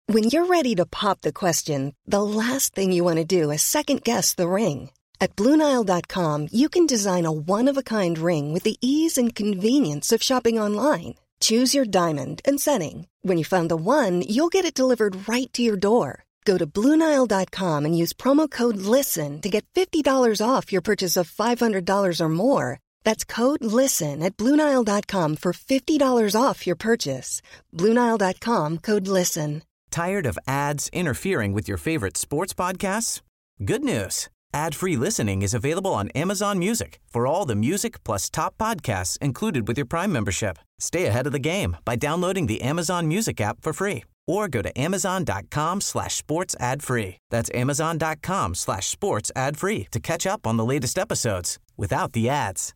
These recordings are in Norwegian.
When you're ready to pop the question, the last thing you want to do is second-guess the ring. At BlueNile.com, you can design a one-of-a-kind ring with the ease and convenience of shopping online. Choose your diamond and setting. When you find the one, you'll get it delivered right to your door. Go to BlueNile.com and use promo code LISTEN to get $50 off your purchase of $500 or more. That's code LISTEN at BlueNile.com for $50 off your purchase. BlueNile.com, code LISTEN. Tired of ads interfering with your favorite sports podcasts? Good news. Ad-free listening is available on Amazon Music for all the music plus top podcasts included with your Prime membership. Stay ahead of the game by downloading the Amazon Music app for free or go to amazon.com/sports ad-free. That's amazon.com/sports ad-free to catch up on the latest episodes without the ads.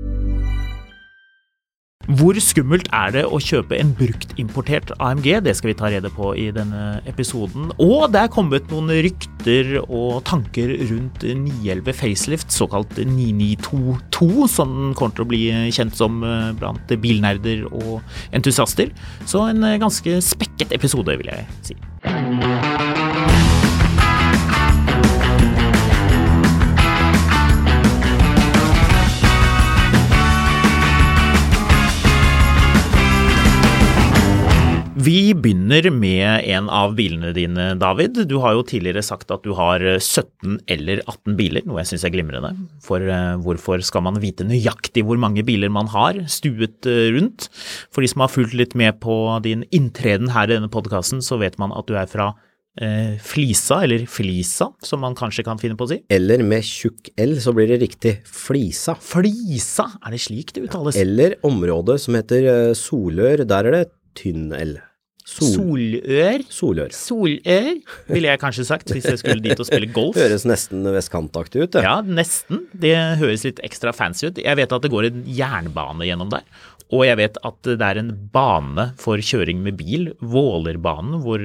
Hvor skummelt det å kjøpe en bruktimportert AMG? Det skal vi ta rede på i denne episoden. Og det kommet noen rykter og tanker rundt 911 facelift, såkalt 9922, som den kommer til å bli kjent som blant bilnerder og entusiaster. Så en ganske spekket episode, vil jeg si. Vi begynner med en av bilene dine, David. Du har jo tidligere sagt at du har 17 eller 18 biler, noe jeg synes glimrende. For hvorfor skal man vite nøyaktig hvor mange biler man har stuet rundt? For de som har fulgt litt med på din inntreden her i denne podcasten, så vet man at du fra Flisa, eller Flisa, som man kanskje kan finne på å si. Eller med tjukk L, så blir det riktig. Flisa. Flisa? Det slik det uttales? Eller området som heter Solør, der det tynn L. Solør? Solør. Solør, ville jeg kanskje sagt, hvis jeg skulle dit og spille golf. Høres nesten vestkantaktig ut, det. Ja, nesten. Det høres litt ekstra fancy ut. Jeg vet at det går en jernbane gjennom der, og jeg vet at det en bane for kjøring med bil, Vålerbanen, hvor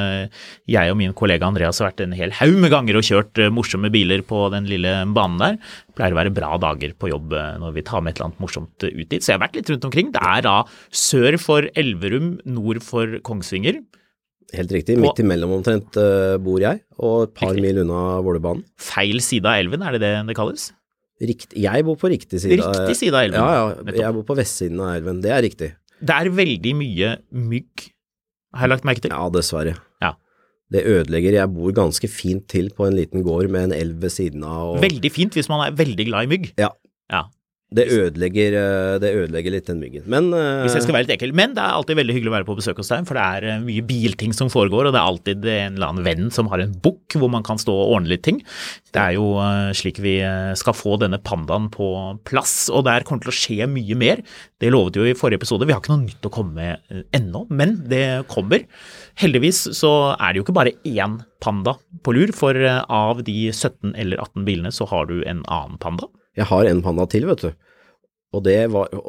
jeg og min kollega Andreas har vært en hel haug med ganger og kjørt morsomme biler på den lille banen der. Det pleier å være bra dager på jobb når vi tar med et eller annet morsomt ut dit. Så jeg har vært litt rundt omkring. Det da sør for Elverum, nord for Kongsvinger. Helt riktig. Midt imellom omtrent bor jeg, og et par mil unna Vålerbanen. Feil side av elven, det det kalles? Jeg bor på riktig side. Riktig side av elven? Ja, jeg bor på vestsiden av elven. Det riktig. Det veldig mye mygg, har jeg lagt merke til. Ja, dessverre. Ja. Det ødelegger. Jeg bor ganske fint til på en liten gård med en elv ved siden av. Og... Veldig fint hvis man veldig glad i mygg. Ja. Ja. Det ødelegger litt den myggen. Men, hvis jeg skal være litt ekkel. Men det alltid veldig hyggelig å være på besøk hos deg, for det mye bilting som foregår, og det alltid en eller annen venn som har en bok hvor man kan stå og ordne litt ting. Det jo slik vi skal få denne pandaen på plass, og det kommer til å skje mye mer. Det lovet jo i forrige episode. Vi har ikke noe nytt å komme med ennå, men det kommer. Heldigvis så det jo ikke bare én panda på lur, for av de 17 eller 18 bilene så har du en annen panda. Jeg har en panda til, vet du. Og det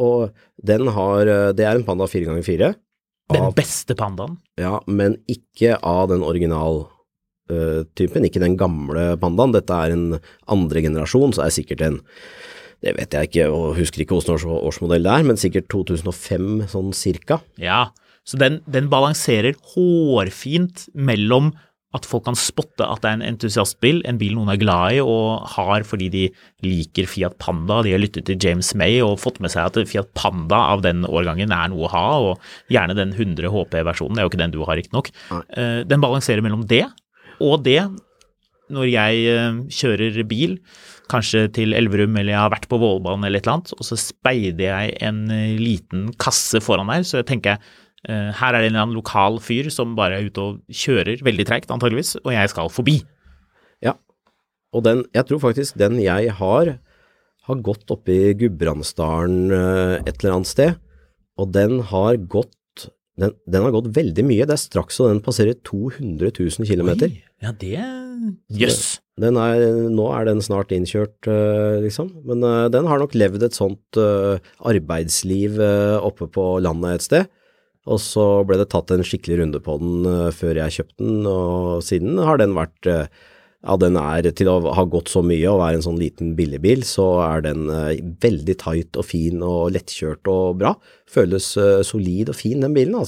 en panda 4x4. Den beste pandaen? Ja, men ikke av den original-typen, ikke den gamle pandaen. Dette en andre generasjon, så sikkert det vet jeg ikke, og husker ikke hvordan årsmodell det men sikkert 2005, sånn cirka. Ja, så den balanserer hårfint mellom at folk kan spotte at det en entusiastbil, en bil noen glad i og har fordi de liker Fiat Panda, de har lyttet til James May og fått med seg at Fiat Panda av den årgangen noe å ha, og gjerne den 100 HP-versjonen, det jo ikke den du har riktig nok. Den balanserer mellom det, og det, når jeg kjører bil, kanskje til Elverum, eller jeg har vært på Vålerbanen eller et eller annet, og så speider jeg en liten kasse foran der, så jeg tenker her det en eller annen lokal fyr som bare ute og kjører veldig tregt antageligvis, og jeg skal forbi. Ja, og jeg tror faktisk den jeg har gått opp i Gudbrandsdalen et eller annet sted, og den har gått veldig mye. Det straks så den passerer 200 000 kilometer. Oi, ja det jøss. Nå den snart innkjørt, liksom. Men den har nok levd et sånt arbeidsliv oppe på landet et sted. Og så ble det tatt en skikkelig runde på den før jeg kjøpte den, og siden har den vært, den til å ha gått så mye og være en sånn liten billigbil, så den veldig tight og fin og lettkjørt og bra. Føles solid og fin, den bilen altså.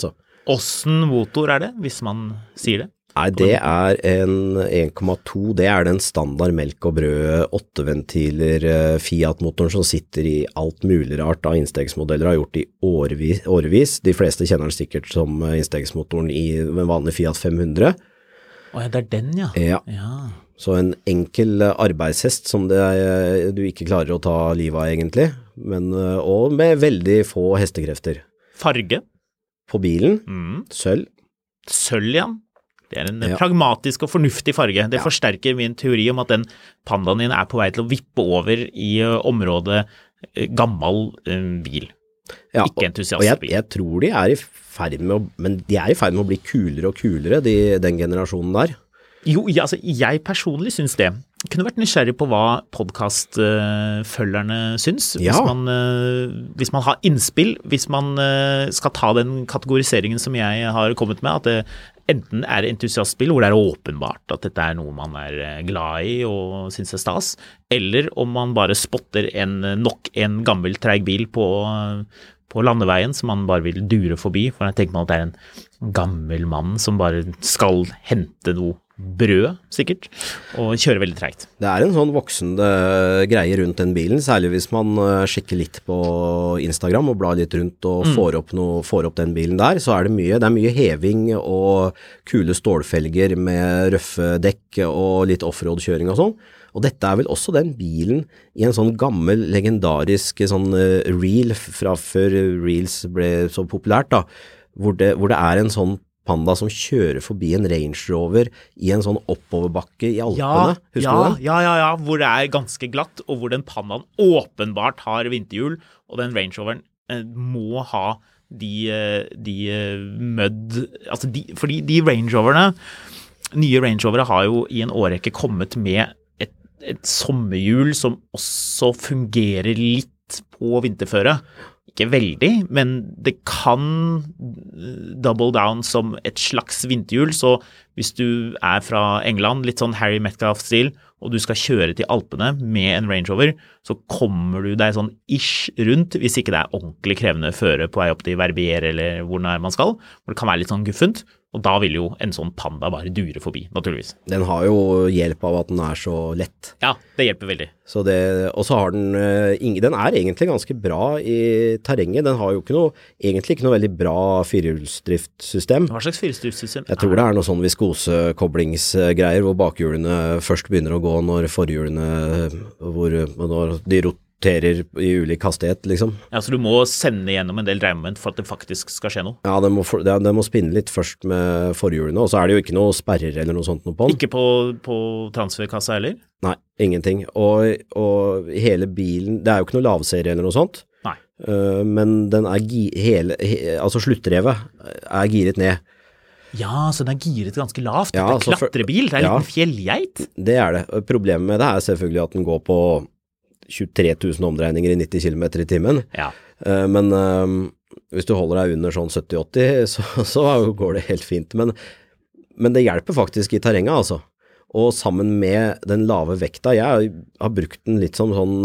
Hvordan motor det, hvis man sier det? Nei, det en 1,2, det den standard melk og brød 8-ventiler Fiat-motoren som sitter i alt mulig rart av innstegsmodeller, har gjort i årevis. De fleste kjenner den sikkert som innstegsmotoren i en vanlig Fiat 500. Åja, det den, ja. Ja. Så en enkel arbeidshest som du ikke klarer å ta livet av egentlig, men, og med veldig få hestekrefter. Farge? På bilen, sølv. Sølv, ja. Det en pragmatisk og fornuftig farge. Det forsterker min teori om at den pandaen din på vei til å vippe over i området gammel bil. Ja, ikke entusiastbil. Og jeg tror de i ferd med men de i ferd med å bli kulere og kulere, den generasjonen der. Jo, altså, jeg personlig synes det. Jeg kunne vært nysgjerrig på hva podcastfølgerne synes, hvis man har innspill, hvis man skal ta den kategoriseringen som jeg har kommet med, at det enten entusiastbil, hvor det åpenbart at dette noe man glad i og synes stas, eller om man bare spotter nok en gammel treig bil på landeveien som man bare vil dure forbi, for jeg tenker man at det en gammel mann som bare skal hente noe brød, sikkert, og kjøre veldig tregt. Det en sånn voksende greie rundt den bilen, særlig hvis man sjekker litt på Instagram og blar litt rundt og får opp den bilen der, så det mye heving og kule stålfelger med røffe dekk og litt offroad-kjøring og sånn. Og dette vel også den bilen i en sånn gammel, legendarisk sånn reel fra før reels ble så populært da, hvor det en sånn panda som kjører forbi en Range Rover i en sånn oppoverbakke i Alpene. Husker du den? Ja, hvor det ganske glatt, og hvor den pandaen åpenbart har vinterhjul, og den Range Roveren må ha de mødd, altså fordi de Range Roverne, nye Range Rovere har jo i en årrekke kommet med et sommerhjul som også fungerer litt på vinterføre. Ikke veldig, men det kan double down som et slags vinterhjul, så hvis du fra England, litt sånn Harry Metcalf-stil, og du skal kjøre til Alpene med en Range Rover, så kommer du deg sånn ish rundt, hvis ikke det ordentlig krevende føre på vei opp til Verbier eller hvor nær man skal, hvor det kan være litt sånn guffent, og da vil jo en sånn panda bare dure forbi, naturligvis. Den har jo hjelp av at den så lett. Ja, det hjelper veldig. Og så har den egentlig ganske bra i terrenget. Den har jo egentlig ikke noe veldig bra firehjulsdriftsystem. Hva slags firehjulsdriftsystem? Jeg tror det noe sånn viskosekoblingsgreier, hvor bakhjulene først begynner å gå når forhjulene, når de roterer i ulik hastighet, liksom. Ja, så du må sende gjennom en del dreiemoment for at det faktisk skal skje noe? Ja, det må spinne litt først med forhjulene, og så det jo ikke noe sperrer eller noe sånt noe på den. Ikke på transferkassa heller? Nei, ingenting. Og hele bilen, det jo ikke noe lavserie eller noe sånt. Nei. Men den altså sluttrevet giret ned. Ja, så den giret ganske lavt. Det klatrebil, det en liten fjellgeit. Det det. Problemet med det selvfølgelig at den går på 23 000 omdreininger i 90 km i timen. Ja. Men hvis du holder deg under sånn 70-80, så går det helt fint. Men det hjelper faktisk i terrenget, altså. Og sammen med den lave vekta, jeg har brukt den litt som sånn,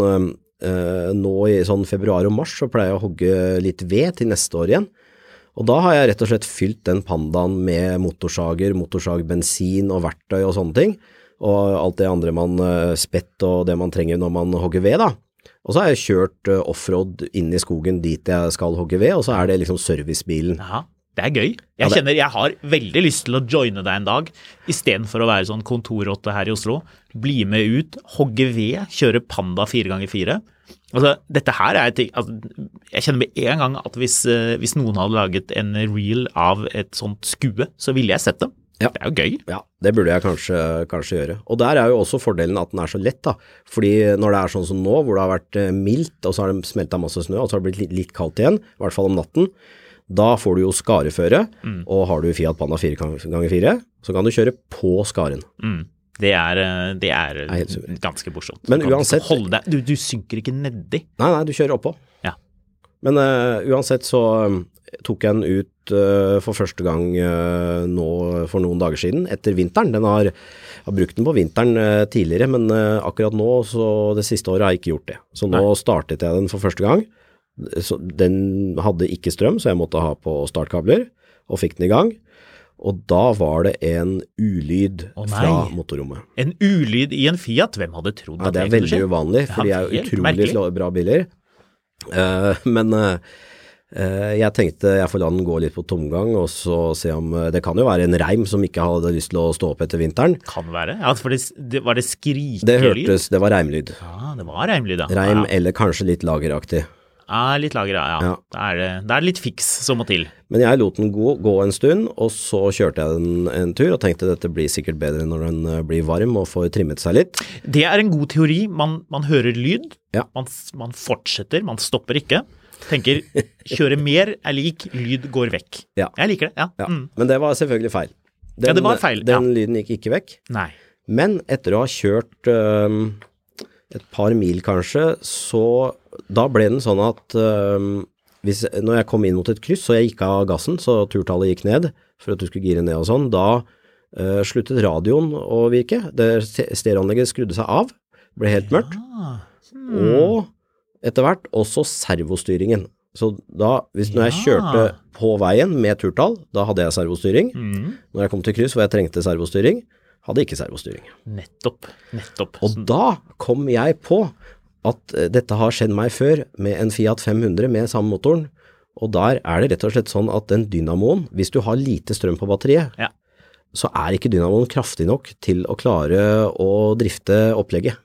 nå i sånn februar og mars, så pleier jeg å hogge litt ved til neste år igjen. Og da har jeg rett og slett fylt den pandaen med motorsager, motorsagbensin og verktøy og sånne ting. Og alt det andre spett og det man trenger når man hogger ved da. Og så har jeg kjørt offroad inn i skogen dit jeg skal hogge ved, og så det liksom servicebilen. Ja, det gøy. Jeg kjenner jeg har veldig lyst til å joine deg en dag, i stedet for å være sånn kontorrotte her i Oslo. Bli med ut, hogge ved, kjøre Panda 4x4. Altså, dette her ting, altså, jeg kjenner med en gang at hvis noen hadde laget en reel av et sånt skue, så ville jeg sett dem. Ja. Det jo gøy. Ja, det burde jeg kanskje gjøre. Og der jo også fordelen at den så lett da, fordi når det sånn som nå, hvor det har vært mildt, og så har det smeltet masse snø, og så har det blitt litt kaldt igjen, i hvert fall om natten, da får du jo skareføre, og har du Fiat Panda 4x4, så kan du kjøre på skaren. Det ganske morsomt. Men uansett... Du synker ikke nedi. Nei, du kjører oppå. Ja. Men uansett så tok jeg den ut for første gang nå for noen dager siden, etter vinteren. Den har brukt den på vinteren tidligere, men akkurat nå, så det siste året har jeg ikke gjort det. Så nå startet jeg den for første gang. Så den hadde ikke strøm, så jeg måtte ha på startkabler. og fikk den i gang. Og da var det en ulyd fra motorrommet. En ulyd i en Fiat? Hvem hadde trodd at det er veldig uvanlig, for de er jo utrolig bra biler. Men jeg tenkte jeg får la den gå litt på tomgang, og så se om det kan jo være en reim som ikke hadde lyst til å stå opp etter vinteren. Kan være, ja, for var det skrikelyd? Det hørtes, det var reimlyd. Ja, det var reimlyd, ja. Reim eller kanskje litt lageraktig. Ja, litt lager, ja. Da er det litt fiks som må til. Men jeg lot den gå en stund, og så kjørte jeg den en tur og tenkte dette blir sikkert bedre når den blir varm og får trimmet seg litt. Det er en god teori. Man hører lyd, ja. Man fortsetter, man stopper ikke. Tenker, kjøre mer er lik, lyd går vekk. Ja. Jeg liker det, ja. Ja. Men det var selvfølgelig feil. Det var feil, Den lyden gikk ikke vekk. Nei. Men etter å ha kjørt et par mil kanskje, så da ble den sånn at når jeg kom inn mot et kryss, så jeg gikk av gassen, så turtallet gikk ned for at du skulle gire ned og sånn, da sluttet radioen å virke. Stereoanlegget skrudde seg av, ble helt mørkt, og etter hvert også servostyringen. Så da, når jeg kjørte på veien med turtall, da hadde jeg servostyring. Når jeg kom til kryss hvor jeg trengte servostyring, hadde ikke servostyring. Nettopp. Og da kom jeg på at dette har skjedd meg før med en Fiat 500 med samme motoren, og der er det rett og slett sånn at den dynamoen, hvis du har lite strøm på batteriet, så er ikke dynamoen kraftig nok til å klare å drifte opplegget.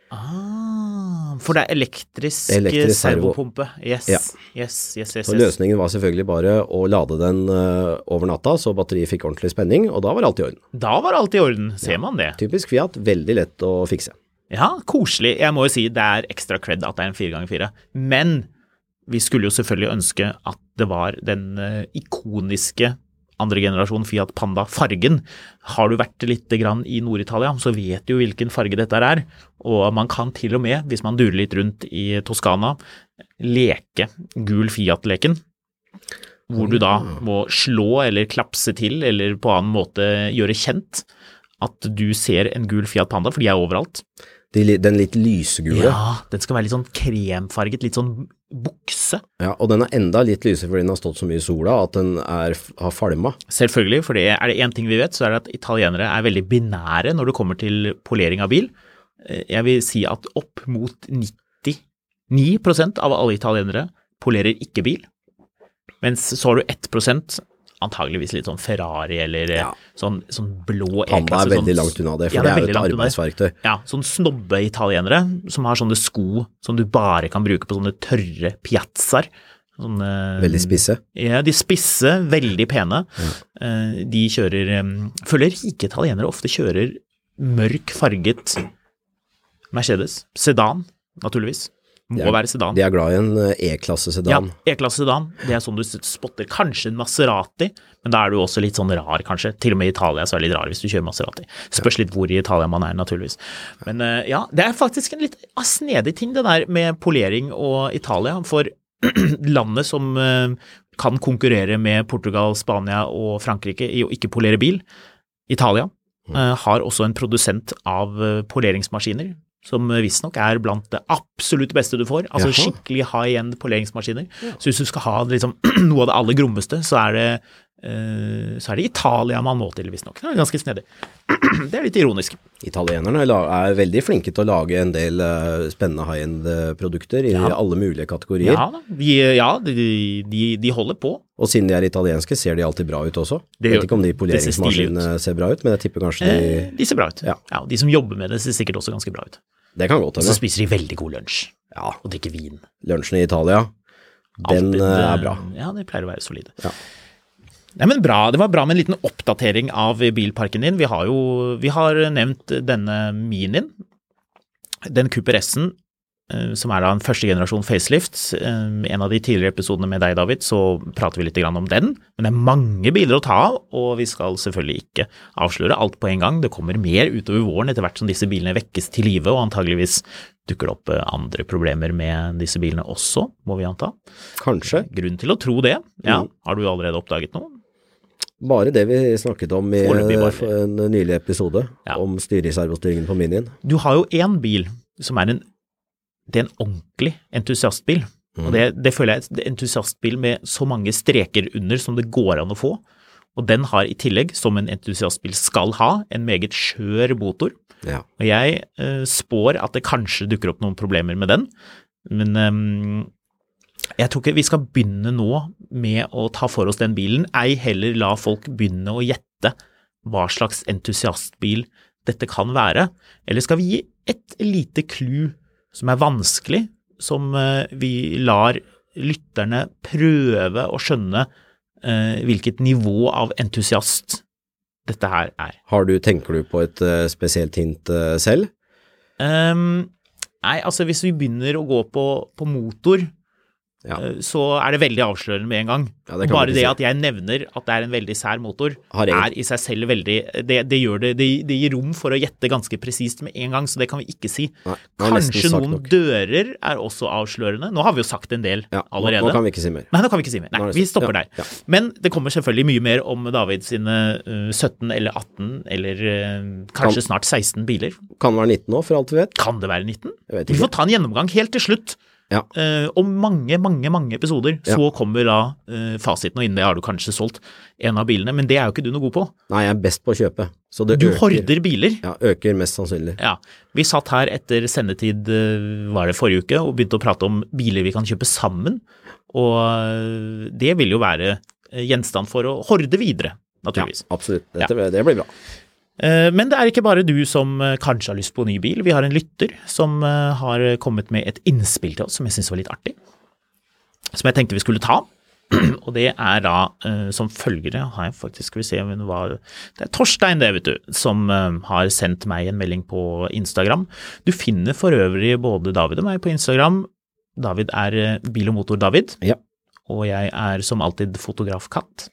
For det er elektrisk servopumpe. Yes. Så løsningen var selvfølgelig bare å lade den over natta, så batteriet fikk ordentlig spenning, og da var alt i orden. Da var alt i orden, ser man det. Typisk Fiat, veldig lett å fikse. Ja, koselig. Jeg må jo si det er ekstra cred at det er en 4x4. Men vi skulle jo selvfølgelig ønske at det var den ikoniske andre generasjon Fiat Panda fargen. Har du vært litt grann i Nord-Italia, så vet du jo hvilken farge dette er. Og man kan til og med, hvis man durer litt rundt i Toskana, leke gul Fiat-leken, hvor du da må slå eller klapse til, eller på annen måte gjøre kjent at du ser en gul Fiat Panda, for de er overalt. Den litt lysegule. Ja, den skal være litt sånn kremfarget, litt sånn bukse. Ja, og den er enda litt lysere fordi den har stått så mye i sola at den har falma. Selvfølgelig, for er det en ting vi vet, så er det at italienere er veldig binære når det kommer til polering av bil. Jeg vil si at opp mot 99% av alle italienere polerer ikke bil, mens så har du 1%, antageligvis litt sånn Ferrari eller sånn blå E-klasse. Panda er veldig langt unna det, for det er jo et arbeidsverktøy. Ja, sånn snobbe italienere som har sånne sko som du bare kan bruke på sånne tørre piazzaer. Veldig spisse. Ja, de spisse, veldig pene. De føler rike italienere ofte kjører mørk farget Mercedes, sedan, naturligvis. Må være sedan. De er glad i en E-klasse sedan. Ja, E-klasse sedan. Det er sånn du spotter. Kanskje en Maserati, men da er du også litt sånn rar, kanskje. Til og med i Italia så er det litt rar hvis du kjører Maserati. Spørs litt hvor i Italia man er, naturligvis. Men ja, det er faktisk en litt snedig ting det der med polering og Italia, for landet som kan konkurrere med Portugal, Spania og Frankrike i å ikke polere bil, Italia, har også en produsent av poleringsmaskiner, som visstnok er blant det absolutt beste du får, altså skikkelig high-end poleringsmaskiner. Så hvis du skal ha liksom, noe av det aller grommeste, så er det Italia man må til, visstnok. Det er ganske snedig. Det er litt ironisk. Italienerne er veldig flinke til å lage en del spennende high-end produkter i alle mulige kategorier. Ja, de holder på. Og siden de er italienske, ser de alltid bra ut også. Jeg vet ikke om de poleringsmaskinene ser bra ut, men jeg tipper kanskje de ser bra ut. Ja, de som jobber med det ser sikkert også ganske bra ut. Det kan godt hende. Og så spiser de veldig god lunsj. Ja. Og drikker vin. Lunsjen i Italia, den er bra. Ja, det pleier å være solide. Ja. Nei, men bra. Det var bra med en liten oppdatering av bilparken din. Vi har nevnt denne Minien, den Cooper S-en, som er da en første generasjon facelift. En av de tidligere episodene med deg, David, så prater vi litt grann om den. Men det er mange biler å ta av, og vi skal selvfølgelig ikke avsløre alt på en gang. Det kommer mer utover våren etter hvert som disse bilene vekkes til live, og antageligvis dukker det opp andre problemer med disse bilene også, må vi anta. Kanskje. Grunn til å tro det. Ja, har du allerede oppdaget noe? Bare det vi snakket om i en nylig episode, om styreservostyringen på Minien. Du har jo en bil som er en ordentlig entusiastbil, og det føler jeg er en entusiastbil med så mange streker under som det går an å få. Og den har i tillegg, som en entusiastbil skal ha, en meget skjør motor. Ja. Og jeg spår at det kanskje dukker opp noen problemer med den, men jeg tror ikke vi skal begynne nå med å ta for oss den bilen, ei heller la folk begynne å gjette hva slags entusiastbil dette kan være, eller skal vi gi et lite clue som vanskelig, som vi lar lytterne prøve å skjønne hvilket nivå av entusiast dette her er. Tenker du på et spesielt hint selv? Nei, altså hvis vi begynner å gå på motor, så det veldig avslørende med en gang. Ja, bare det at jeg nevner at det en veldig sær motor, i seg selv veldig, det gjør det gir rom for å gjette ganske presist med en gang, så det kan vi ikke si. Nei, kanskje noen dører også avslørende. Nå har vi jo sagt en del allerede. Nå kan vi ikke si mer. Nei, nå kan vi ikke si mer. Nei, vi stopper der. Ja. Men det kommer selvfølgelig mye mer om David sine 17 eller 18 eller kanskje snart 16 biler. Kan det være 19 nå, for alt vi vet? Kan det være 19? Vi får ta en gjennomgang helt til slutt. Ja. Om mange episoder så kommer da fasiten, og innen det har du kanskje solgt en av bilene, men det jo ikke du noe god på. Nei, jeg best på å kjøpe. Så det horder biler. Ja, øker mest sannsynlig. Ja, vi satt her etter sendetid, var det forrige uke, og begynte å prate om biler vi kan kjøpe sammen, og det vil jo være gjenstand for å horde videre, naturligvis. Ja, absolutt. Det blir bra. Men det ikke bare du som kanskje har lyst på en ny bil. Vi har en lytter som har kommet med et innspill til oss som jeg synes var litt artig, som jeg tenkte vi skulle ta. Og det da som følger, har jeg faktisk, skal vi se, det Torstein det, vet du, som har sendt meg en melding på Instagram. Du finner for øvrig både David og meg på Instagram. David Bil og Motor David, og jeg som alltid fotograf Katt.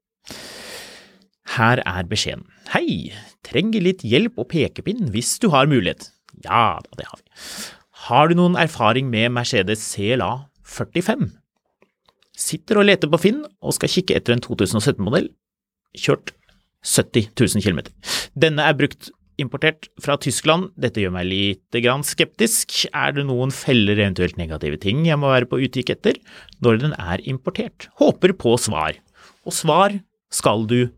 Her beskjeden. Hei, trenger litt hjelp og pekepinn hvis du har mulighet. Ja, det har vi. Har du noen erfaring med Mercedes CLA 45? Sitter og leter på Finn og skal kikke etter en 2017-modell. Kjørt 70 000 kilometer. Denne brukt importert fra Tyskland. Dette gjør meg litt skeptisk. Det noen feller eventuelt negative ting jeg må være på utkikk etter når den importert? Håper på svar. Og svar skal du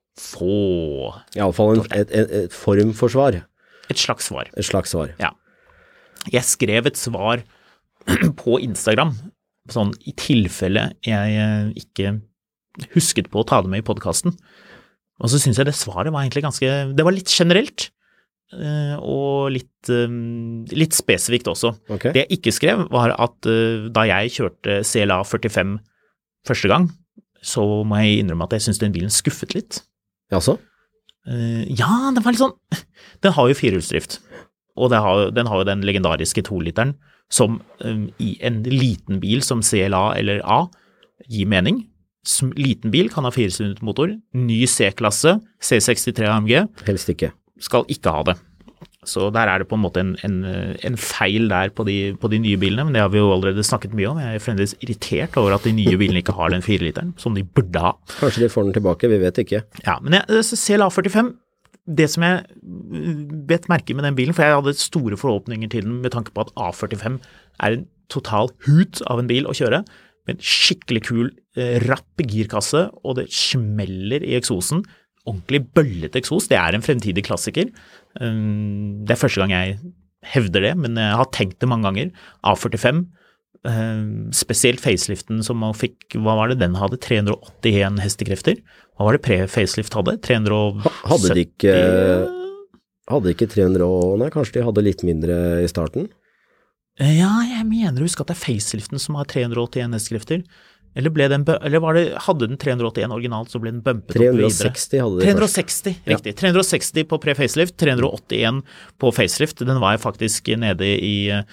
få. I alle fall et form for svar. Et slags svar. Et slags svar. Ja. Jeg skrev et svar på Instagram, sånn i tilfelle jeg ikke husket på å ta det med i podcasten. Og så synes jeg det svaret var egentlig det var litt generelt, og litt spesifikt også. Okay. Det jeg ikke skrev var at da jeg kjørte CLA 45 første gang, så må jeg innrømme at jeg synes den bilen skuffet litt. Jaså? Ja, den var litt sånn, den har jo firehjulsdrift, og den har jo den legendariske 2-literen, som i en liten bil som CLA eller A gir mening. Liten bil kan ha 4-sylindret motor, ny C-klasse, C63 AMG. Helst ikke. Skal ikke ha det. Så der det på en måte en feil der på de nye bilene, men det har vi jo allerede snakket mye om. Jeg fremdeles irritert over at de nye bilene ikke har den 4-literen, som de burde ha. Kanskje de får den tilbake, vi vet ikke. Ja, men CLA 45, det som jeg vet merke med den bilen, for jeg hadde store forhåpninger til den med tanke på at A45 en total hut av en bil å kjøre, med en skikkelig kul, rapp girkasse, og det smeller i eksosen. Ordentlig bøllet eksos, det en fremtidig klassiker. Det første gang jeg hevder det, men jeg har tenkt det mange ganger. A45, spesielt faceliften som man fikk, hva var det? Den hadde 381 hestekrefter. Hva var det pre-facelift hadde? 370? Hadde ikke 300, nei, kanskje de hadde litt mindre i starten? Ja, jeg mener å huske at det faceliften som har 381 hestekrefter. Eller hadde den 381 originalt, så ble den bumpet 360 opp videre. Hadde de 360, riktig. 360 på pre-facelift, 381 på facelift. Den var faktisk nede i,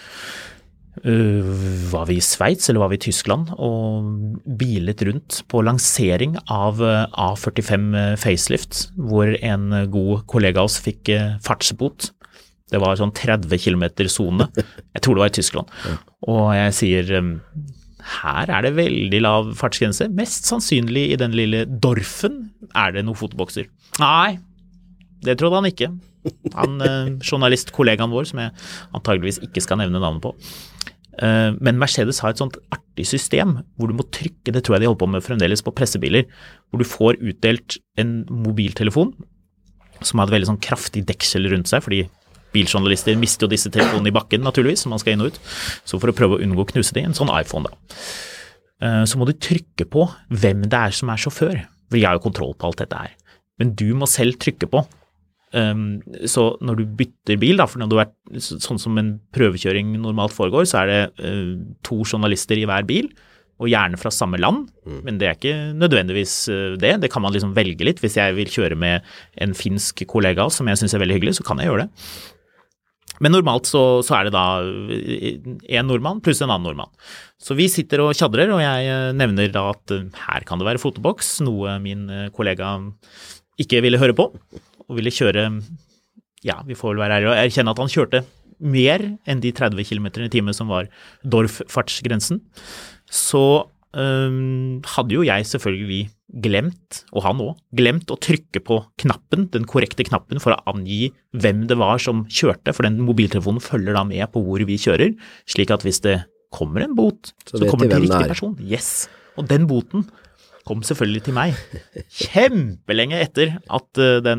var vi i Sveits, eller var vi i Tyskland, og bilet rundt på lansering av A45 facelift, hvor en god kollega av oss fikk fartsbot. Det var sånn 30 kilometer zone. Jeg tror det var i Tyskland. Og jeg sier, her det veldig lav fartsgrense. Mest sannsynlig i den lille Dorfen det noen fotobokser. Nei, det trodde han ikke. Han, journalistkollegaen vår, som jeg antageligvis ikke skal nevne navnet på, Men Mercedes har et sånt artig system hvor du må trykke, det tror jeg de holder på med fremdeles på pressebiler, hvor du får utdelt en mobiltelefon som har et veldig sånn kraftig deksel rundt seg, fordi biljournalister mister jo disse telefonene i bakken naturligvis, som man skal inn og ut. Så for å prøve å unngå å knuse det, en sånn iPhone da. Så må du trykke på hvem det som er sjåfør, for jeg har jo kontroll på alt dette her. Men du må selv trykke på. Så når du bytter bil da, for når du er sånn som en prøvekjøring normalt foregår, så er det 2 journalister i hver bil, og gjerne fra samme land, men det er ikke nødvendigvis det. Det kan man liksom velge litt. Hvis jeg vil kjøre med en finsk kollega som jeg synes er veldig hyggelig, så kan jeg gjøre det. Men normalt så er det da en nordmann pluss en annen nordmann. Så vi sitter og tjadrer, og jeg nevner da at her kan det være fotoboks, noe min kollega ikke ville høre på, og ville kjøre, ja, vi får vel være ærlige og erkjenne at han kjørte mer enn de 30 km i timen som var Dorf-fartsgrensen. Så hadde jo jeg selvfølgelig glemt, og han også, glemt å trykke på knappen, den korrekte knappen for å angi hvem det var som kjørte, for den mobiltelefonen følger da med på hvor vi kjører, slik at hvis det kommer en bot, så kommer det til riktig person. Yes, og den boten kom selvfølgelig til meg kjempelenge etter at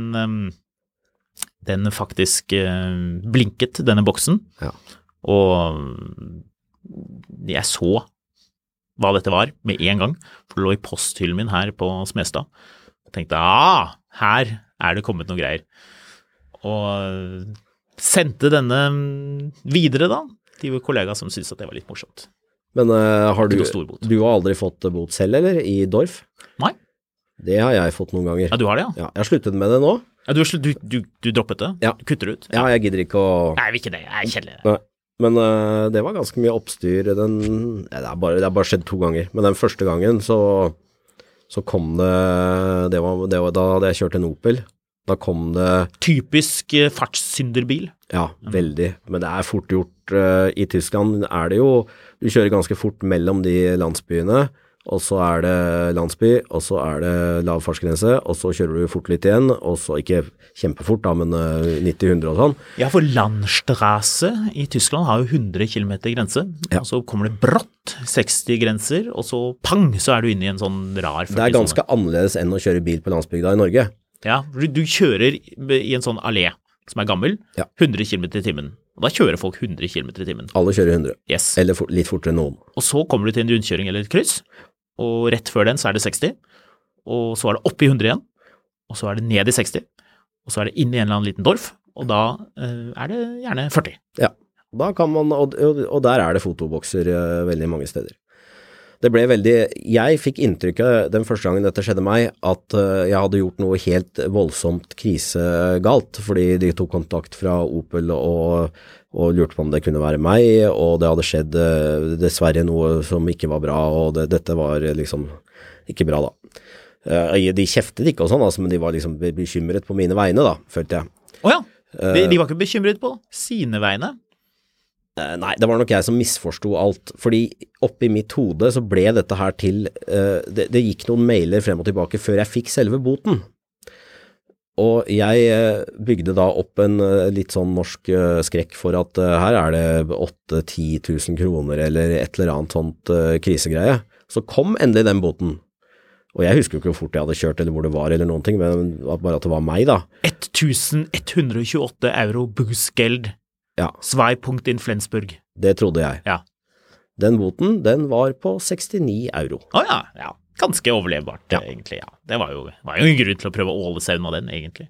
den faktisk blinket, denne boksen, og jeg så hva dette var med en gang, for det lå i posthyllen min her på Smestad. Jeg tenkte, her er det kommet noe greier. Og sendte denne videre da, til kollega som syntes at det var litt morsomt. Men har du har aldri fått bot selv, eller, i Dorf? Nei. Det har jeg fått noen ganger. Ja, du har det, ja? Ja, jeg har sluttet med det nå. Ja, du droppet det? Ja. Du kutter ut? Ja, jeg gidder ikke å... Nei, vi ikke det. Jeg er kjedelig. Nei. Men det var ganske mye oppstyr. Det er bare skjedd 2 ganger. Men den første gangen så kom det var da hadde jeg kjørt en Opel. Da kom det... Typisk fartssynderbil. Ja, veldig. Men det er fort gjort. I Tyskland er det jo... Du kjører ganske fort mellom de landsbyene, og så er det landsby, og så er det lav fartsgrense, og så kjører du fort litt igjen, og så ikke kjempefort da, men 90-100 og sånn. Ja, for Landstrasse i Tyskland har jo 100 km grense, og så kommer det brått 60 grenser, og så pang, så er du inne i en sånn rar 40. Det er ganske annerledes enn å kjøre bil på landsbygda i Norge. Ja, du kjører i en sånn allé som er gammel, 100 km i timen. Og da kjører folk 100 km i timen. Alle kjører 100, yes. Eller litt fortere enn noen. Og så kommer du til en rundkjøring eller et kryss, og rett før den så er det 60, og så er det opp i 100 igjen, og så er det ned i 60, og så er det inn i en eller annen liten Dorf, og da er det gjerne 40. Ja, da kan man, og der er det fotobokser veldig mange steder. Det ble jeg fikk inntrykket den første gangen dette skjedde meg, at jeg hadde gjort noe helt voldsomt krisegalt, fordi de tok kontakt fra Opel og lurte på om det kunne være meg, og det hadde skjedd dessverre noe som ikke var bra, og dette var liksom ikke bra da. De kjeftet ikke og sånn, altså, men de var liksom bekymret på mine vegne da, følte jeg. Åja, de var ikke bekymret på sine vegne? Nei, det var nok jeg som misforstod alt, fordi oppi mitt hode så ble dette her til, det gikk noen mailer frem og tilbake før jeg fikk selve boten. Og jeg bygde da opp en litt sånn norsk skrekk for at her er det 8-10 000 kroner eller et eller annet sånt krisegreie. Så kom endelig den boten. Og jeg husker jo ikke hvor fort jeg hadde kjørt eller hvor det var eller noen ting, men bare at det var meg da. 1128 euro Bußgeld. Ja. 2 Punkt in Flensburg. Det trodde jeg. Ja. Den boten, den var på 69 euro. Ja. Ganske overlevbart, egentlig, ja. Det var jo en grunn til å prøve å åle seg unna den, egentlig.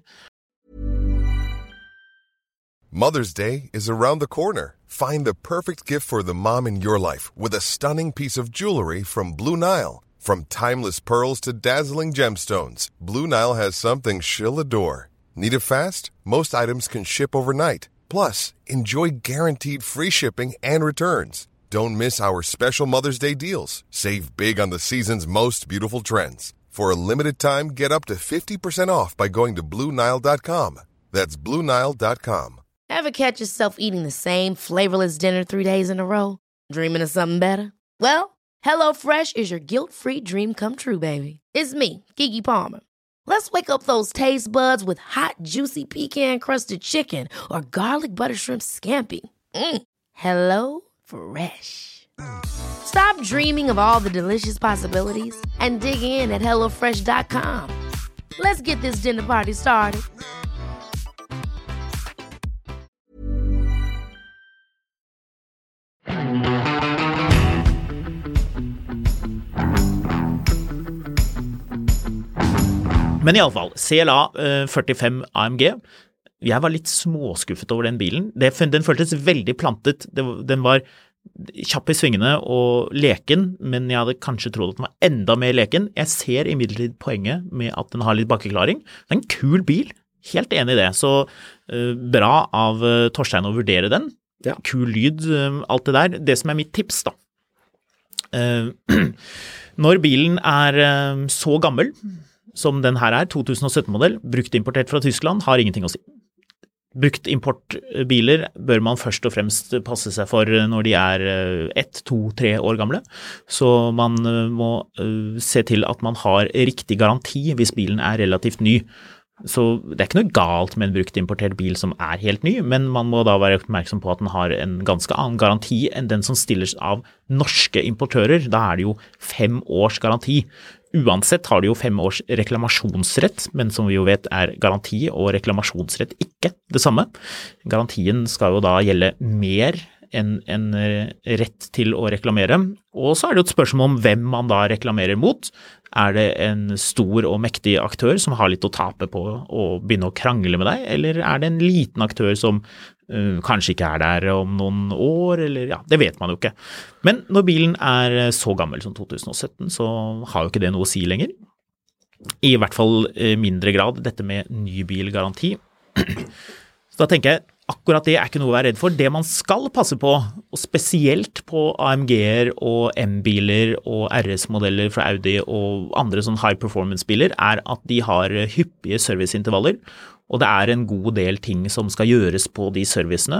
Mother's Day is around the corner. Find the perfect gift for the mom in your life with a stunning piece of jewelry from Blue Nile. From timeless pearls to dazzling gemstones, Blue Nile has something she'll adore. Need it fast? Most items can ship overnight. Plus, enjoy guaranteed free shipping and returns. Don't miss our special Mother's Day deals. Save big on the season's most beautiful trends. For a limited time, get up to 50% off by going to BlueNile.com. That's BlueNile.com. Ever catch yourself eating the same flavorless dinner 3 days in a row? Dreaming of something better? Well, HelloFresh is your guilt-free dream come true, baby. It's me, Keke Palmer. Let's wake up those taste buds with hot, juicy pecan-crusted chicken or garlic butter shrimp scampi. Hello Fresh. Stop dreaming of all the delicious possibilities and dig in at HelloFresh.com. Let's get this dinner party started. Men I alle fall, CLA 45 AMG, jeg var litt småskuffet over den bilen. Den føltes veldig plantet. Den var kjapp I svingene og leken, men jeg hadde kanskje trodd at den var enda mer leken. Jeg ser imidlertid poenget med at den har litt bakkeklaring. Det en kul bil, helt enig I det. Så bra av Torstein å vurdere den. Ja. Kul lyd, alt det der. Det som mitt tips da. Når bilen så gammel, som den her 2017-modell, brukt importert fra Tyskland, har ingenting å si. Brukt importbiler bør man først og fremst passe seg for når de 1, 2, 3 år gamle, så man må se til at man har riktig garanti hvis bilen relativt ny. Så det ikke noe galt med en brukt importert bil som helt ny, men man må da være oppmerksom på at den har en ganske annen garanti enn den som stilles av norske importører. Da det jo 5 års garanti. Uansett har de jo 5 års reklamasjonsrett, men som vi jo vet garanti og reklamasjonsrett ikke det samme. Garantien skal jo da gjelde mer enn rett til å reklamere. Og så det jo et spørsmål om hvem man da reklamerer mot. Det en stor og mektig aktør som har litt å tape på å begynne å krangle med deg, eller det en liten aktør som kanskje ikke der om noen år, eller ja, det vet man jo ikke. Men når bilen så gammel som 2017, så har jo ikke det noe å si lenger. I hvert fall mindre grad, dette med ny bilgaranti. Så da tenker jeg, akkurat det ikke noe å være redd for. Det man skal passe på, og spesielt på AMG-er og M-biler og RS-modeller fra Audi og andre sånn high-performance-biler, at de har hyppige serviceintervaller, og det en god del ting som skal gjøres på de servicene,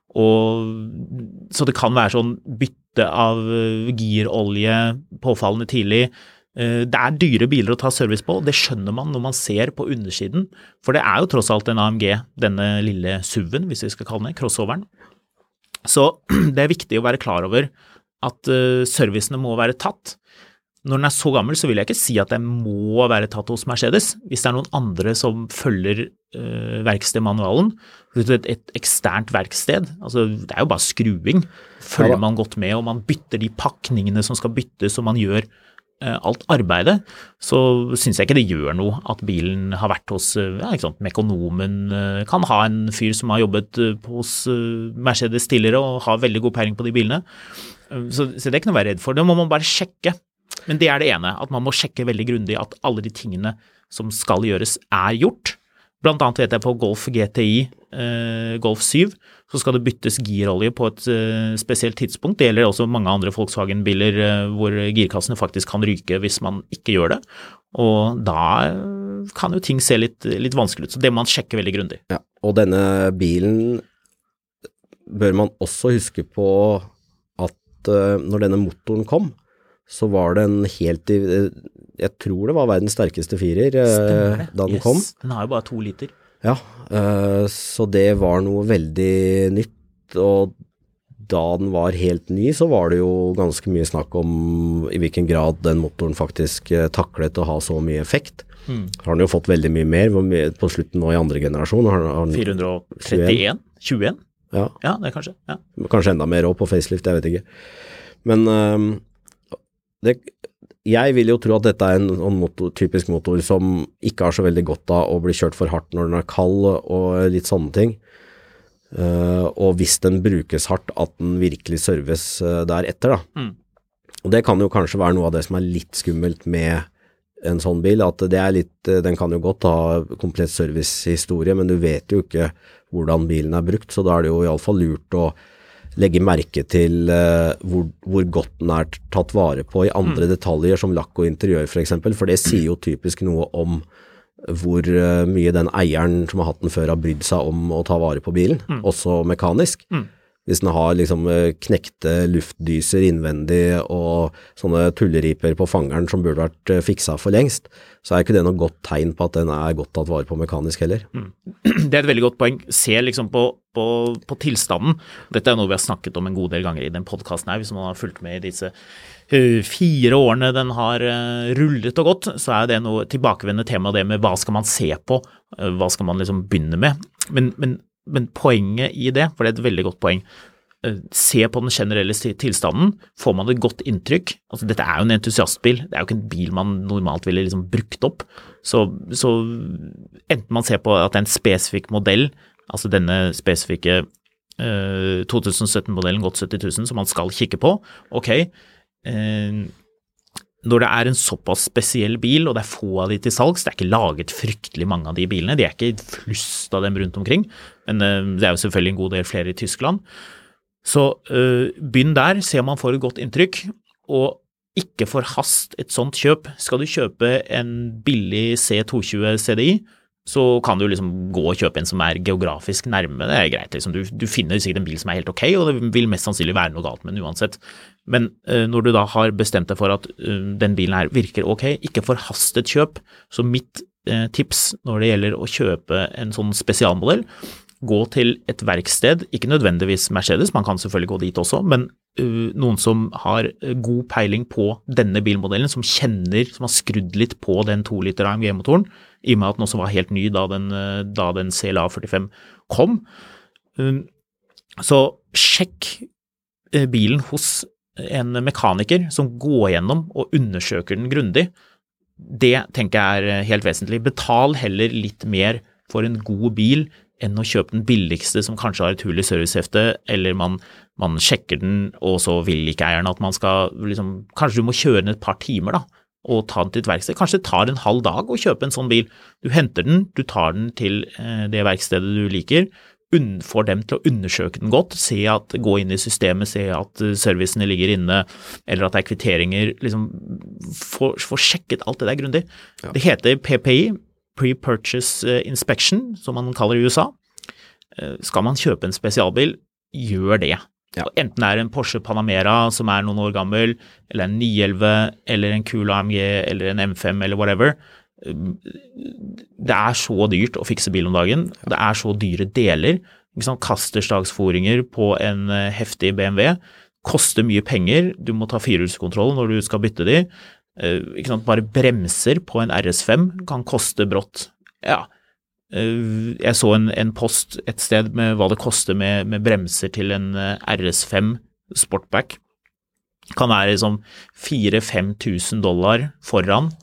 og så det kan være sånn bytte av girolje påfallende tidlig. Det dyre biler å ta service på, det skjønner man når man ser på undersiden, for det jo tross alt en AMG, denne lille SUV-en, hvis vi skal kalle den, crossoveren. Så det viktig å være klar over at servicene må være tatt. Når den så gammel, så vil jeg ikke si at den må være tatt hos Mercedes. Hvis det noen andre som følger verkstedmanualen, et eksternt verksted, altså det jo bare skruing, følger man godt med, og man bytter de pakningene som skal byttes, og man gjør alt arbeidet, så synes jeg ikke det gjør noe at bilen har vært hos Mekonomen, kan ha en fyr som har jobbet hos Mercedes tidligere og har veldig god peiling på de bilene. Så det ikke noe å være redd for. Det må man bare sjekke. Men det det ene, at man må sjekke veldig grundig at alle de tingene som skal gjøres gjort. Blant annet vet jeg på Golf GTI, Golf 7, så skal det byttes girolje på et spesielt tidspunkt. Det gjelder også mange andre Volkswagen-biler hvor girkassene faktisk kan ryke hvis man ikke gjør det. Og da kan jo ting se litt vanskelig ut, så det må man sjekke veldig grundig. Ja, og denne bilen bør man også huske på at når denne motoren kom, så var den helt jeg tror det var verdens sterkeste firer da den kom. Den har jo bare 2 liter. Ja, så det var noe veldig nytt, og da den var helt ny, så var det jo ganske mye snakk om i hvilken grad den motoren faktisk taklet å ha så mye effekt. Har den jo fått veldig mye mer på slutten nå i andre generasjon. Har 431? 21? Ja, det kanskje. Ja. Kanskje enda mer også på facelift, jeg vet ikke. Men jeg vil jo tro at dette en typisk motor som ikke har så veldig godt av å bli kjørt for hardt når den kald og litt sånne ting. Og hvis den brukes hardt, at den virkelig serves deretter da. Og det kan jo kanskje være noe av det som litt skummelt med en sånn bil, at det litt, den kan jo godt ha komplett servicehistorie, men du vet jo ikke hvordan bilen brukt, så da det jo i alle fall lurt å legge merke til hvor godt den tatt vare på i andre detaljer som lakk og interiør for eksempel, for det sier jo typisk noe om hvor mye den eieren som har hatt den før har brydd seg om å ta vare på bilen, også mekanisk. Hvis den har liksom knekte luftdyser innvendig og sånne tulleriper på fangeren som burde vært fiksa for lengst, så ikke det noe godt tegn på at den godt tatt vare på mekanisk heller. Det et veldig godt poeng. Se liksom på tilstanden. Dette noe vi har snakket om en god del ganger i den podcasten her, hvis man har fulgt med i disse 4 årene den har rullet og gått, så det noe tilbakevendende tema det med hva skal man se på, hva skal man liksom begynne med. Men poenget i det, for det et veldig godt poeng, se på den generelle tilstanden, får man et godt inntrykk. Altså, dette jo en entusiastbil, det jo ikke en bil man normalt ville liksom brukt opp. Så enten man ser på at det en spesifikk modell, altså denne spesifikke 2017-modellen gått 70 000 som man skal kikke på, ok, når det en såpass spesiell bil, og det få av de til salgs, det ikke laget fryktelig mange av de bilene, de ikke flust av dem rundt omkring, men det jo selvfølgelig en god del flere i Tyskland. Så begynn der, se om man får et godt inntrykk, og ikke forhast et sånt kjøp. Skal du kjøpe en billig C220 CDI, så kan du liksom gå og kjøpe en som geografisk nærme, det greit. Liksom. Du finner sikkert en bil som helt ok, og det vil mest sannsynlig være noe galt med den uansett. Men når du da har bestemt deg for at den bilen her virker ok, ikke forhast et kjøp. Så mitt tips når det gjelder å kjøpe en sånn spesialmodell, gå til et verksted, ikke nødvendigvis Mercedes, man kan selvfølgelig gå dit også, men noen som har god peiling på denne bilmodellen, som har skrudd litt på den 2 liter AMG-motoren, i og med at den også var helt ny da den CLA 45 kom. Så sjekk bilen hos en mekaniker som går gjennom og undersøker den grundig. Det tenker jeg helt vesentlig. Betal heller litt mer for en god bil enn å kjøpe den billigste som kanskje har et hull i serviceheftet, eller man sjekker den, og så vil ikke eieren at man skal, liksom, kanskje du må kjøre den et par timer da, og ta den til et verksted. Kanskje det tar en halv dag å kjøpe en sånn bil. Du henter den, du tar den til det verkstedet du liker, får dem til å undersøke den godt, gå inn i systemet, se at servicene ligger inne, eller at det kvitteringer, liksom, få sjekket alt det der grundig. Ja. Det heter PPI, Pre-Purchase Inspection, som man kaller i USA. Skal man kjøpe en spesialbil, gjør det. Ja. Enten det en Porsche Panamera som noen år gammel, eller en 911, eller en kul AMG, eller en M5, eller whatever. Det så dyrt å fikse bil om dagen. Det så dyre deler. Kastersdagsforinger på en heftig BMW koster mye penger. Du må ta firehjulskontroll når du skal bytte de. Bare bremser på en RS5 kan koste brått. Ja. Jeg så en post et sted med hva det koster med bremser til en RS5 Sportback. Kan være liksom $4,000–5,000 foran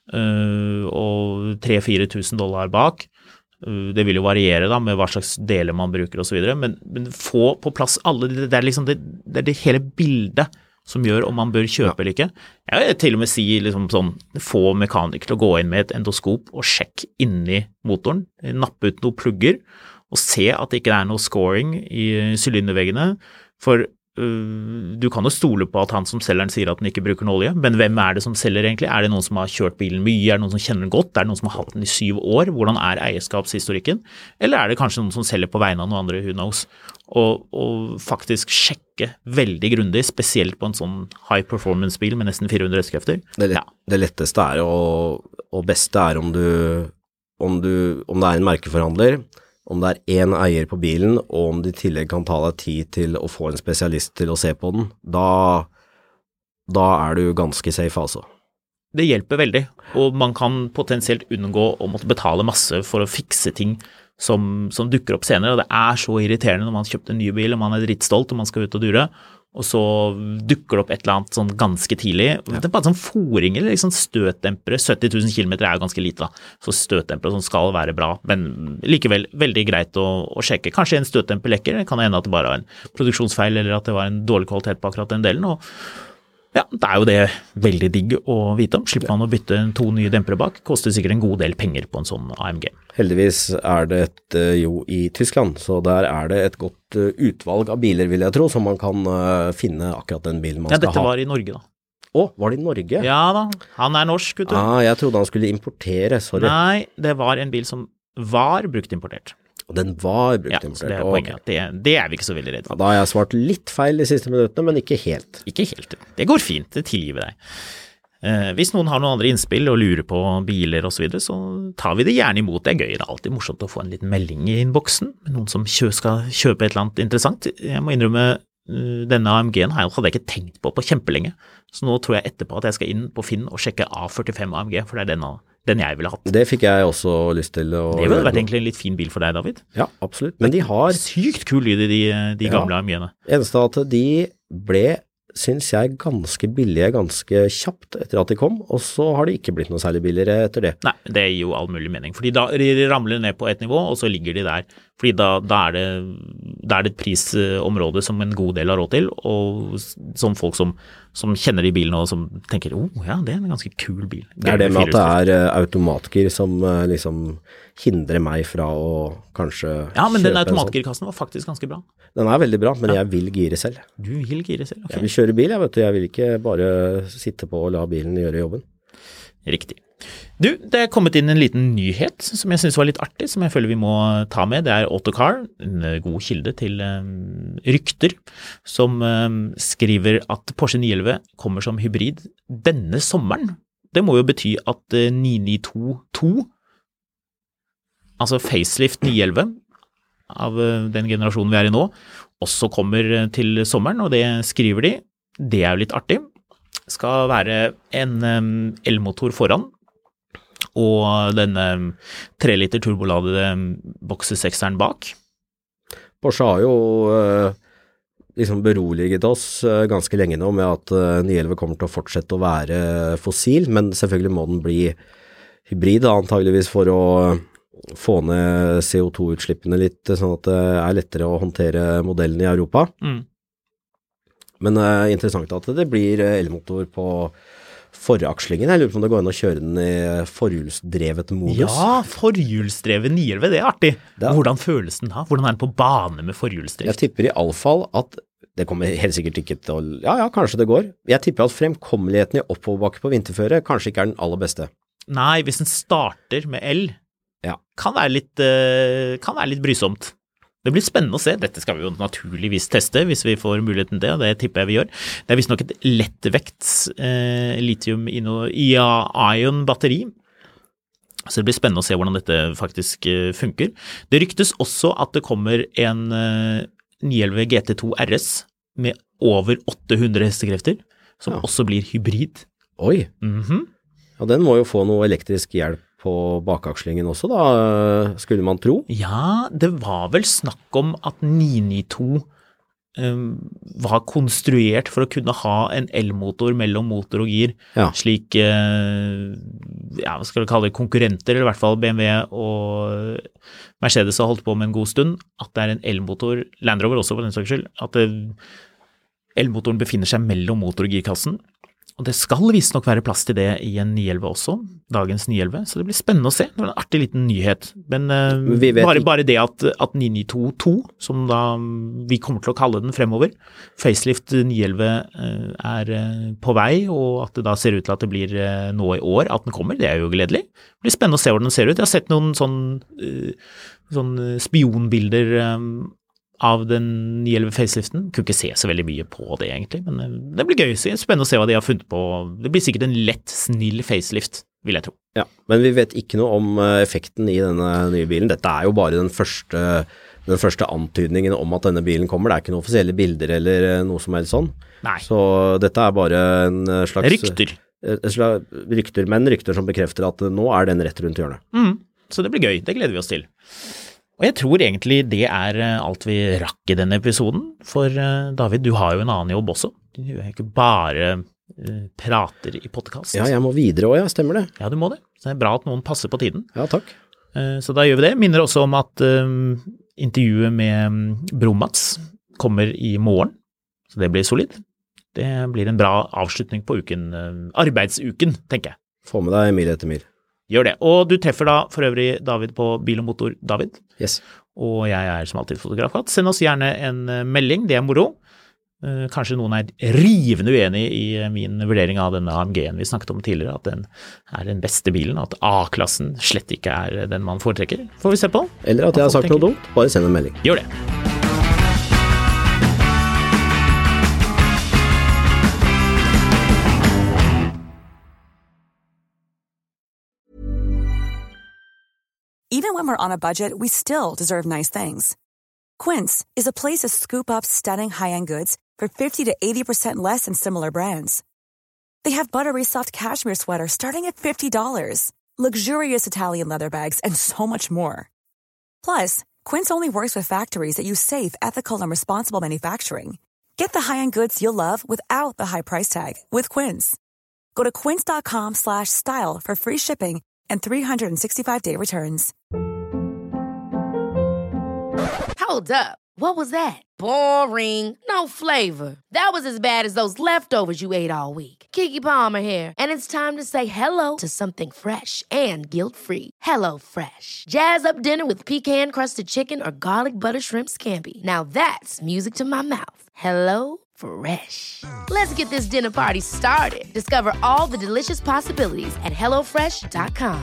og $3,000–4,000 bak. Det vil jo variere da med hva slags deler man bruker og så videre, men få på plass alle, det liksom det hele bildet som gjør om man bør kjøpe eller ikke. Jeg vil til og med si liksom sånn, få mekanikere til å gå inn med et endoskop og sjekke inni motoren, nappe ut noen plugger, og se at det ikke noe scoring i sylinderveggene, for du kan jo stole på at han som selger den sier at den ikke bruker noe olje, men hvem det som selger egentlig? Det noen som har kjørt bilen mye? Det noen som kjenner den godt? Det noen som har hatt den i 7 år? Hvordan eierskapshistorikken? Eller det kanskje noen som selger på vegne av noen andre, who knows? Og faktisk sjekke veldig grundig, spesielt på en sånn high performance bil med nesten 400 hestekrefter. Det letteste og beste om det en merkeforhandler, om det en eier på bilen, og om de i tillegg kan ta deg tid til å få en spesialist til å se på den, da du ganske safe altså. Det hjelper veldig, og man kan potensielt unngå å måtte betale masse for å fikse ting som dukker opp senere, og det så irriterende når man kjøpte en ny bil, og man drittstolt, og man skal ut og dure, og så dukker det opp et eller annet sånn ganske tidlig. Ja. Det bare sånn foring eller liksom støtdempere. 70 000 kilometer jo ganske lite da, så støtdempere som skal være bra, men likevel veldig greit å sjekke. Kanskje en støtdemper lekker, det kan hende at det bare var en produksjonsfeil, eller at det var en dårlig kvalitet på akkurat den delen, og ja, det jo det veldig digg å vite om. Slipper man å bytte 2 nye dempere bak, koster sikkert en god del penger på en sånn AMG. Heldigvis det jo i Tyskland, så der det et godt utvalg av biler, vil jeg tro, som man kan finne akkurat den bilen man skal ha. Ja, dette var i Norge da. Var det i Norge? Ja da, han norsk, vet du. Jeg trodde han skulle importere, sorry. Nei, det var en bil som var brukt importert. Og den var Ja, så bruktimportert. det er poenget. Det er vi ikke så veldig redd Ja, for. da har jeg svart litt feil de siste minuttene, men ikke helt. Ikke helt. Det går fint, det tilgiver deg. Hvis noen har noen andre innspill og lurer på biler og så videre, så tar vi det gjerne imot. Det er gøy, det er alltid morsomt å få en liten melding i innboksen med noen som skal kjøpe et eller annet interessant. Jeg må innrømme, denne AMG-en hadde jeg ikke tenkt på kjempelenge, så nå tror jeg etterpå at jeg skal inn på Finn og sjekke A45 AMG, for det er den jeg ville hatt. Det fikk jeg også lyst til å Det ville vært egentlig en litt fin bil for deg, David. Ja, absolutt. Men de har Sykt kul lyd i de gamle AMG-ene. eneste at de ble, synes jeg, ganske billige ganske kjapt etter at de kom, og så har de ikke blitt noe særlig billigere etter det. Nei, det gir jo all mulig mening, fordi da de ramler ned på et nivå, og så ligger de der, fordi da er det et prisområde som en god del har råd til, og som folk som kjenner de bilene og som tenker, ja, det er en ganske kul bil. Det er det med at det er automatgir som liksom hindrer meg fra å kanskje Ja, men den kjøpe en sånn. automatgirkassen var faktisk ganske bra. Den er veldig bra, men jeg vil gire selv. Du vil gire selv, ok. Jeg vil kjøre bil, jeg vil ikke bare sitte på og la bilen gjøre jobben. Riktig. Du, det er kommet inn en liten nyhet som jeg synes var litt artig, som jeg føler vi må ta med. Det er Autocar, en god kilde til rykter, som skriver at Porsche 911 kommer som hybrid denne sommeren. Det må jo bety at 992, altså facelift 911, av den generasjonen vi er i nå, også kommer til sommeren, og det skriver de. Det er jo litt artig. Skal være en elmotor foran, og denne 3 liter turboladede boksesekseren bak. Porsche har jo liksom beroliget oss ganske lenge nå med at 911 kommer til å fortsette å være fossil, men selvfølgelig må den bli hybrid, antageligvis for å få ned CO2-utslippene litt, sånn at det er lettere å håndtere modellen i Europa. Men interessant at det blir elmotor på forakslingen. Jeg lurer på om det går an å kjøre den i forhjulsdrevet modus. Ja, forhjulsdrevet 911, det er artig. Hvordan føles den da? Hvordan er den på bane med forhjulsdrevet? Jeg tipper i alle fall at det kommer helt sikkert ikke til å... Ja, kanskje det går. Jeg tipper at fremkommeligheten i oppoverbakke på vinterføre kanskje ikke er den aller beste. Nei, hvis den starter med L, kan være litt brysomt. Det blir spennende å se. Dette skal vi jo naturligvis teste hvis vi får muligheten til det, og det tipper jeg vi gjør. Det er visst nok et lettvekts lithium-ion batteri, så det blir spennende å se hvordan dette faktisk funker. Det ryktes også at det kommer en 911 GT2 RS med over 800 hestekrefter, som også blir hybrid. Oi! Ja, den må jo få noe elektrisk hjelp på bakakslingen også da, skulle man tro. Ja, det var vel snakk om at 992 var konstruert for å kunne ha en elmotor mellom motor og gir, slik, hva skal vi kalle det, konkurrenter, eller i hvert fall BMW og Mercedes har holdt på med en god stund, at det er en elmotor, Land Rover også på den saks skyld, at elmotoren befinner seg mellom motor og girkassen. Og det skal visst nok være plass til det i en 911 også, dagens 911, så det blir spennende å se. Det var en artig liten nyhet, men bare det at 992, som da vi kommer til å kalle den fremover, facelift 911 er på vei, og at det da ser ut til at det blir nå i år at den kommer, det er jo gledelig. Det blir spennende å se hvordan den ser ut. Jeg har sett noen sånn spionbilder av den 911 faceliften. Kunne ikke se så veldig mye på det egentlig, men det blir gøy. Spennende å se hva de har funnet på. Det blir sikkert en lett, snill facelift, vil jeg tro. Ja, men vi vet ikke noe om effekten i denne nye bilen. Dette er jo bare den første antydningen om at denne bilen kommer. Det er ikke noen offisielle bilder eller noe som helst sånn. Nei. Så dette er bare en slags... Rykter. Men rykter som bekrefter at nå er den rett rundt hjørnet. Så det blir gøy. Det gleder vi oss til. Og jeg tror egentlig det er alt vi rakk i denne episoden, for David, du har jo en annen jobb også. Du er ikke bare prater i podcast. Ja, jeg må videre også, ja, stemmer det. Ja, du må det. Så det er bra at noen passer på tiden. Ja, takk. Så da gjør vi det. Minner også om at intervjuet med Bromats kommer i morgen, så det blir solid. Det blir en bra avslutning på uken, arbeidsuken, tenker jeg. Få med deg mil etter mil. Gjør det. Og du treffer da for øvrig David på Bil og Motor David. Yes. Og jeg er som alltid fotograf. Send oss gjerne en melding, det er moro. Kanskje noen rivende uenig I min vurdering av denne AMG-en vi snakket om tidligere, at den den beste bilen, at A-klassen slett ikke den man foretrekker. Får vi se på. Eller at jeg har sagt noe dumt, bare send en melding. Gjør det. Even when we're on a budget, we still deserve nice things. Quince is a place to scoop up stunning high-end goods for 50 to 80% less than similar brands. They have buttery soft cashmere sweaters starting at $50, luxurious Italian leather bags, and so much more. Plus, Quince only works with factories that use safe, ethical, and responsible manufacturing. Get the high-end goods you'll love without the high price tag with Quince. Go to quince.com/style for free shipping and 365-day returns. Hold up. What was that? Boring. No flavor. That was as bad as those leftovers you ate all week. Keke Palmer here, and it's time to say hello to something fresh and guilt-free. Hello Fresh. Jazz up dinner with pecan-crusted chicken or garlic butter shrimp scampi. Now that's music to my mouth. Hello Fresh. Let's get this dinner party started. Discover all the delicious possibilities at hellofresh.com.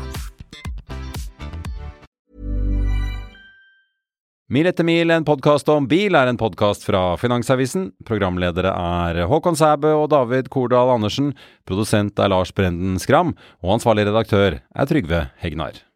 Mil etter mil, en podcast om bil, en podcast fra Finansavisen. Programledere Håkon Sæbø og David Kordal Andersen. Produsent Lars Brenden Skram. Og ansvarlig redaktør Trygve Hegnar.